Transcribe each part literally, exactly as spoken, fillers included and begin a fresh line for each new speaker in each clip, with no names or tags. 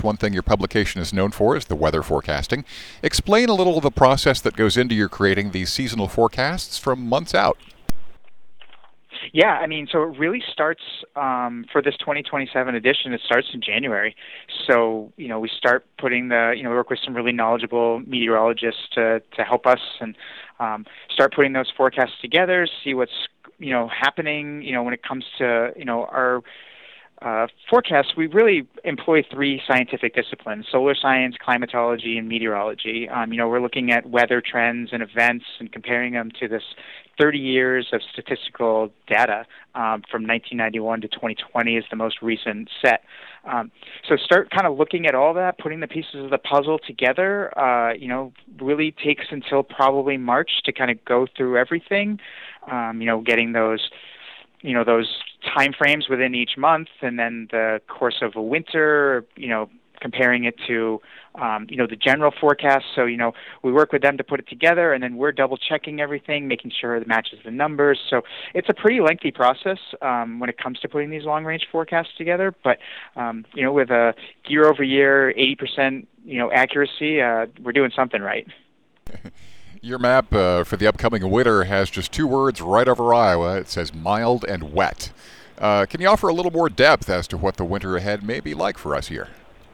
One thing your publication is known for is the weather forecasting. Explain a little of the process that goes into your creating these seasonal forecasts from months out.
Yeah, I mean, so it really starts um, for this twenty twenty-seven edition. It starts in January. So, you know, we start putting the, you know, we work with some really knowledgeable meteorologists to to help us and um, start putting those forecasts together, see what's, you know, happening, you know, when it comes to, you know, our uh, forecasts. We really employ three scientific disciplines: solar science, climatology, and meteorology. Um, you know, we're looking at weather trends and events and comparing them to this thirty years of statistical data um, from nineteen ninety-one to twenty twenty is the most recent set. Um, so start kind of looking at all that, putting the pieces of the puzzle together. Uh, you know, really takes until probably March to kind of go through everything. Um, you know, getting those, you know, those time frames within each month, and then the course of a winter. You know, comparing it to, um, you know, the general forecast. So, you know, we work with them to put it together, and then we're double checking everything, making sure it matches the numbers. So it's a pretty lengthy process um, when it comes to putting these long range forecasts together. But, um, you know, with a year over year, eighty percent, you know, accuracy, uh, we're doing something right.
Your map uh, for the upcoming winter has just two words right over Iowa. It says mild and wet. Uh, can you offer a little more depth as to what the winter ahead may be like for us here?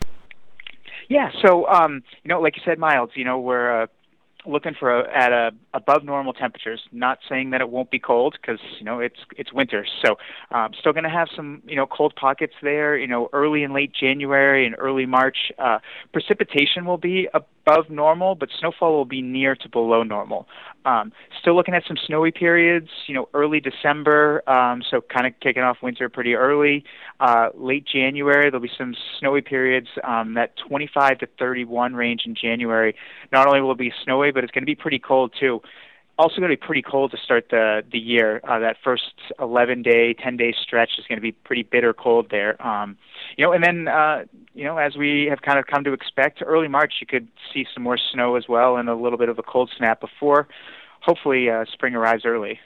Yeah, so um, you know, like you said, mild. You know, we're uh, looking for a, at a above normal temperatures. Not saying that it won't be cold, because you know it's it's winter. So um, still going to have some you know cold pockets there. You know, early and late January and early March. Uh, precipitation will be above normal, but snowfall will be near to below normal. Um, still looking at some snowy periods. You know, early December. Um, so kind of kicking off winter pretty early. Uh, late January, there'll be some snowy periods. Um, that twenty-five to thirty-one range in January. Not only will it be snowy, but it's going to be pretty cold too. Also going to be pretty cold to start the the year. Uh, that first eleven day, ten day stretch is going to be pretty bitter cold there. Um, you know, and then uh, you know, as we have kind of come to expect, early March you could see some more snow as well, and a little bit of a cold snap before, hopefully, uh, spring arrives early.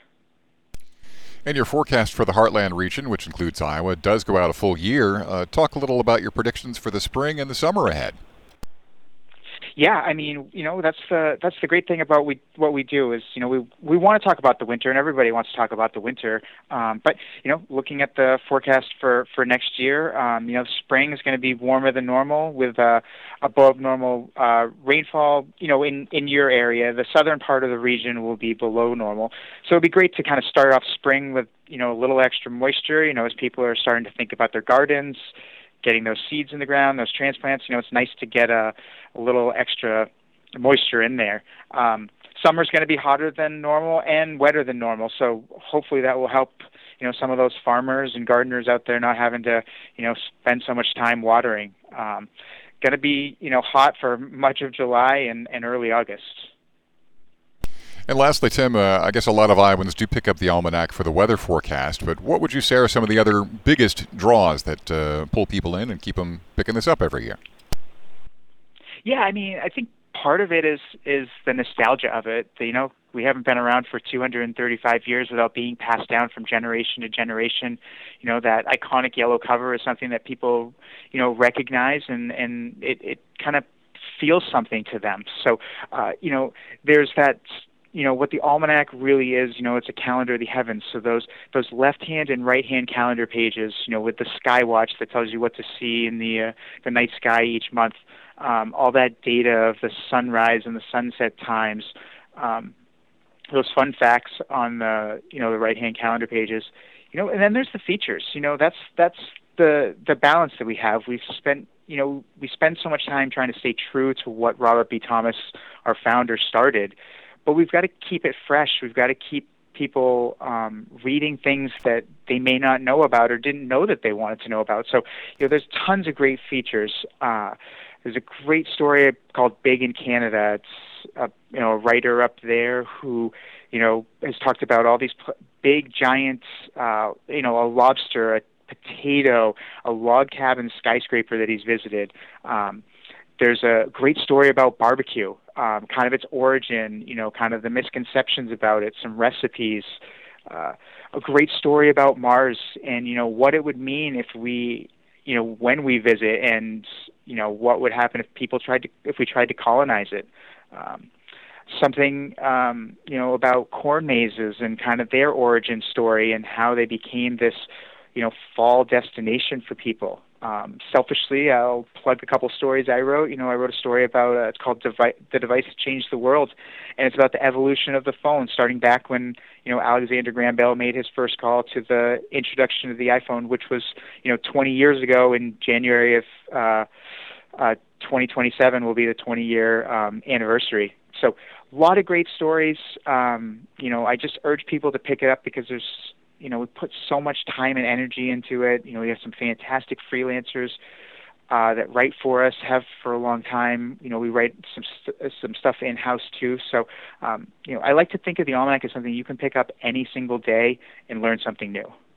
And your forecast for the Heartland region, which includes Iowa, does go out a full year. Uh, talk a little about your predictions for the spring and the summer ahead.
Yeah, I mean, you know, that's the that's the great thing about we what we do is, you know, we we want to talk about the winter, and everybody wants to talk about the winter. Um, but you know, looking at the forecast for for next year, um, you know, spring is going to be warmer than normal with uh, above normal uh, rainfall. You know, in in your area, the southern part of the region will be below normal. So it'd be great to kind of start off spring with you know a little extra moisture. You know, as people are starting to think about their gardens, getting those seeds in the ground, those transplants. You know, it's nice to get a, a little extra moisture in there. Um, summer's going to be hotter than normal and wetter than normal, so hopefully that will help, you know, some of those farmers and gardeners out there not having to, you know, spend so much time watering. Um, going to be, you know, hot for much of July and, and early August.
And lastly, Tim, uh, I guess a lot of Iowans do pick up the almanac for the weather forecast, but what would you say are some of the other biggest draws that uh, pull people in and keep them picking this up every year?
Yeah, I mean, I think part of it is is the nostalgia of it. You know, we haven't been around for two hundred thirty-five years without being passed down from generation to generation. You know, that iconic yellow cover is something that people, you know, recognize, and, and it, it kind of feels something to them. So, uh, you know, there's that... You know, what the almanac really is, you know, it's a calendar of the heavens. So those those left-hand and right-hand calendar pages, you know, with the sky watch that tells you what to see in the uh, the night sky each month, um, all that data of the sunrise and the sunset times, um, those fun facts on the, you know, the right-hand calendar pages, you know, and then there's the features. You know, that's that's the the balance that we have. We've spent you know, we spend so much time trying to stay true to what Robert B. Thomas, our founder, started. But we've got to keep it fresh. We've got to keep people um, reading things that they may not know about or didn't know that they wanted to know about. So, you know, there's tons of great features. Uh, there's a great story called Big in Canada. It's a, you know, a writer up there who, you know, has talked about all these p- big, giant, uh, you know, a lobster, a potato, a log cabin skyscraper that he's visited. Um, There's a great story about barbecue, um, kind of its origin, you know, kind of the misconceptions about it, some recipes, uh, a great story about Mars and, you know, what it would mean if we, you know, when we visit, and you know, what would happen if people tried to if we tried to colonize it. Um, something um, you know, about corn mazes and kind of their origin story and how they became this, you know, fall destination for people. Um, selfishly, I'll plug a couple stories I wrote. You know, I wrote a story about uh, it's called Devi- "The Device That Changed the World," and it's about the evolution of the phone, starting back when, you know, Alexander Graham Bell made his first call to the introduction of the iPhone, which was, you know, twenty years ago. In January of uh, uh, twenty twenty-seven will be the twenty-year um, anniversary. So, a lot of great stories. Um, you know, I just urge people to pick it up because there's, you know, we put so much time and energy into it. You know, we have some fantastic freelancers uh, that write for us, have for a long time. You know, we write some st- some stuff in-house too. So, um, you know, I like to think of the Almanac as something you can pick up any single day and learn something new.